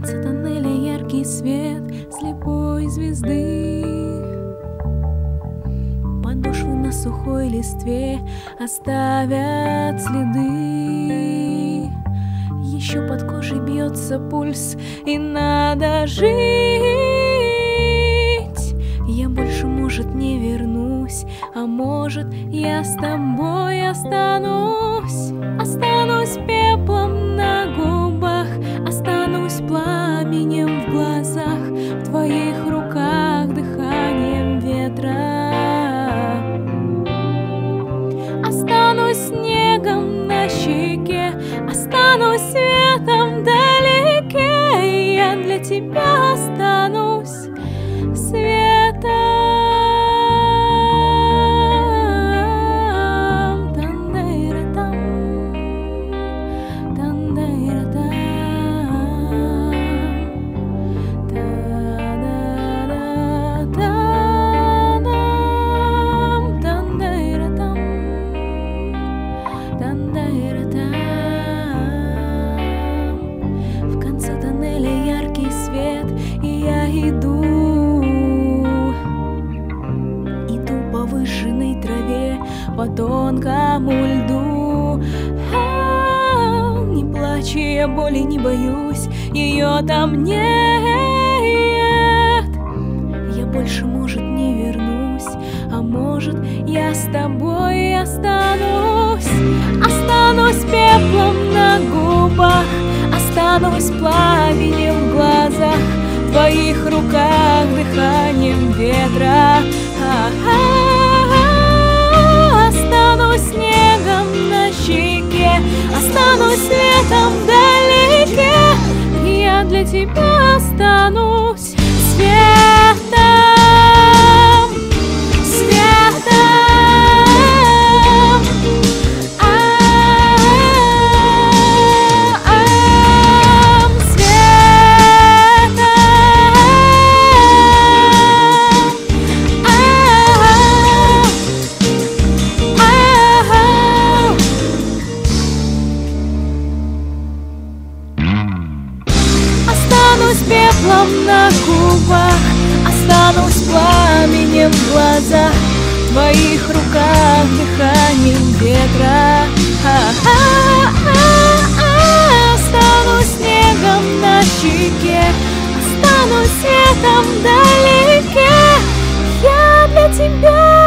конце тоннеля яркий свет слепой звезды. Подошвы на сухой листве оставят следы. Еще под кожей бьется пульс, и надо жить. Я больше, может, не вернусь, а может, я с тобой останусь. Останусь пеплом на губах, останусь пламенем в глазах, в твоих руках дыханием ветра. Останусь снегом на щеке, останусь светом вдалеке. Я для тебя останусь светом. В конце тоннеля яркий свет, и я иду по выжженной траве, по тонкому льду. Не плачу, я боли не боюсь, ее там нет. Я больше, может, не вернусь, а может, я с тобой останусь. Останусь пеплом на губах, останусь пламенем в глазах, в твоих руках дыханием ветра. Останусь снегом на щеке, останусь светом вдалеке. Я для тебя останусь светом. Останусь пеплом на губах, останусь пламенем в глазах, в твоих руках дыханием ветра. Останусь снегом на щеке, останусь светом вдалеке. Я для тебя